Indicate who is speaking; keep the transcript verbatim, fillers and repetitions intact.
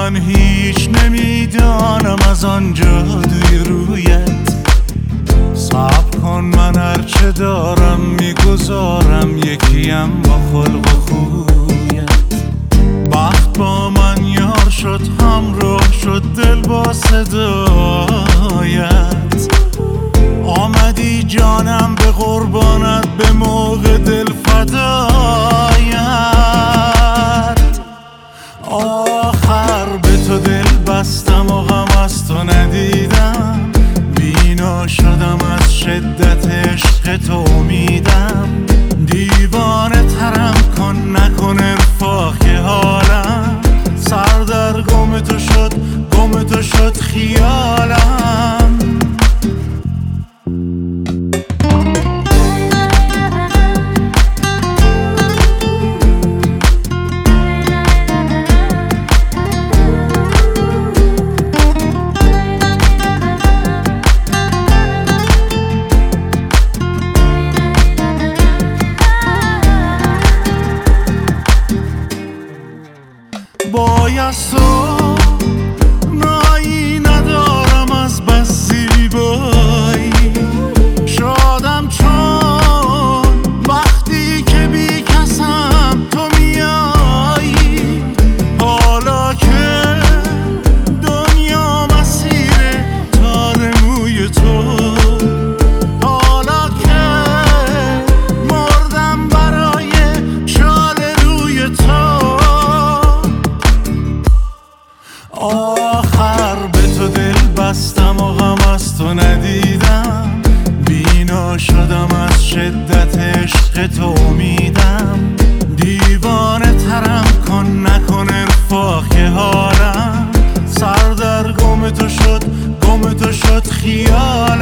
Speaker 1: من هیچ نمیدانم از آن جادوی رویت. صبر کن من هرچه دارم میگذارم یکیم با خلق و خویت. بخت با من یار شد همراه شد دل با صدایت. آمدی جانم به قربانت به موقع دل فدایت. آخر به تو دل بستم و غم از تو ندیدم. بینا شدم از شدت عشق تو امیدم. دیوانه ترم کن نکن ارفاق حالم. سر در گم تو شد گم تو شد خیالم. بایستو نایی ندارم از بس زیبایی. شادم چون وقتی که بی کسم تو میایی. حالا که دنیا مسیر تار موی تو. حالا که مردم برای شال روی تو. آخر به تو دل بستم و غم از تو ندیدم. بینا شدم از شدت عشق تو امیدم. دیوانه ترم کن نکن ارفاق حالم. سر در گم تو شد گم تو شد خیال.